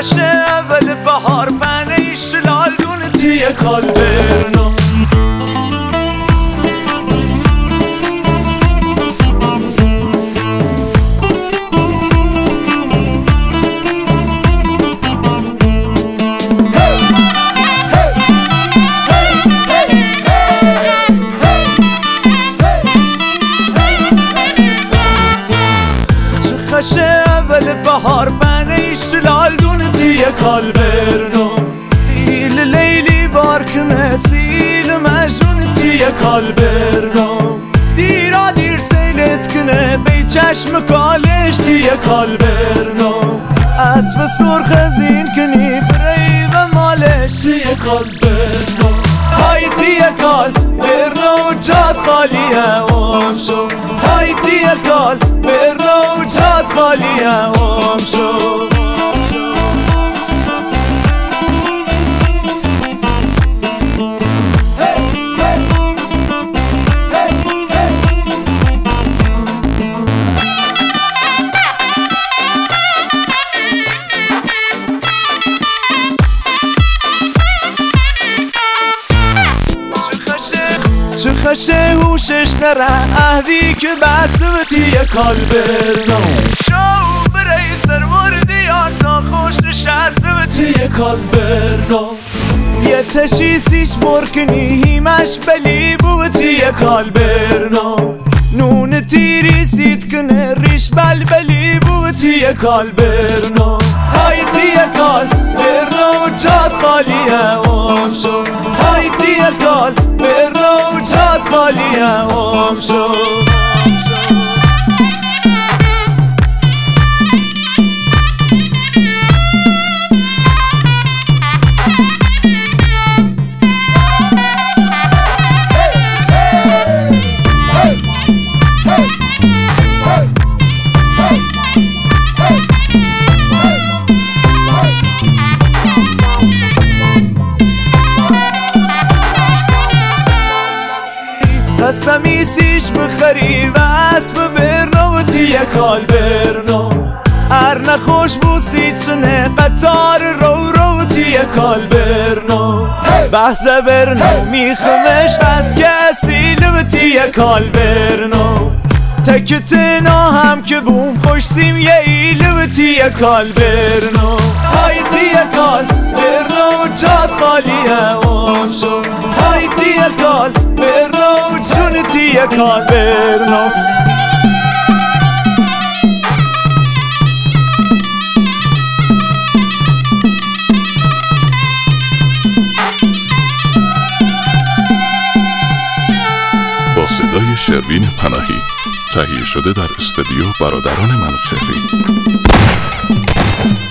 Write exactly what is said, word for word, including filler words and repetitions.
خشه اول بهار بنه ایشلال دونه تیه کالبرنو خشه اول بهار بنه ایشلال دونه تیه کالبرنو ایل لیلی بارکنه سیل مجنون تیه کالبرنو دیرا دیر سیلت کنه بی چشم کالش تیه کالبرنو اسب سرخ زین کنی بری و مالش تیه کالبرنو های تیه کالبرنو جاد خالیه اوم شو های تیه کالبرنو جاد خالیه اوم شو چه خشه هوشش نره اهدی که بسه تیه کالبرنو شو برای سروردی آتا خوش نشسته تیه کالبرنو یه تشیسیش برکنی هیمش بلی بو تیه کالبرنو نون تیری سید کنه ریش بل بلی بو تیه کالبرنو های تیه کالبرنو جاد خالیه اوم شو های تیه کالبرنو جاد خالیه اوم شو قسمیسیش بخری و اسب برنو تیه کالبرنو هر نخوش بوسی چنه قطار رو رو تیه کالبرنو بحث برنو میخمش از که اصیل و تیه کالبرنو تکتنا هم که بوم خوش سیم یه ایل و تیه کالبرنو های تیه کالبرنو جاد خالیه اوم شو های تیه کالبرنو جون تیه کالبرنو با صدای شروین پناهی تهیه شده در استودیو برادران منوچهری.